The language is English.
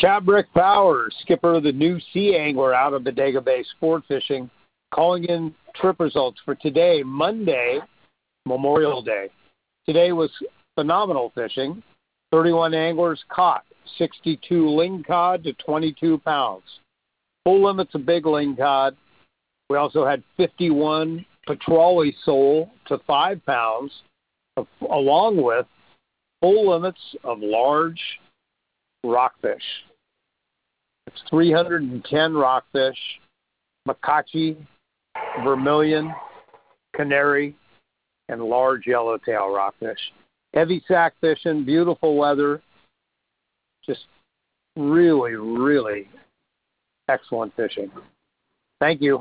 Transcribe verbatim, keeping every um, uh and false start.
Chad Brick Powers, skipper of the new Sea Angler out of Bodega Bay Sport Fishing, calling in trip results for today, Monday, Memorial Day. Today was phenomenal fishing. thirty-one anglers caught, sixty-two lingcod to twenty-two pounds. Full limits of big lingcod. We also had fifty-one petrale sole to five pounds, along with full limits of large rockfish. It's three hundred ten rockfish, macachi, vermilion, canary, and large yellowtail rockfish. Heavy sack fishing, beautiful weather, just really, really excellent fishing. Thank you.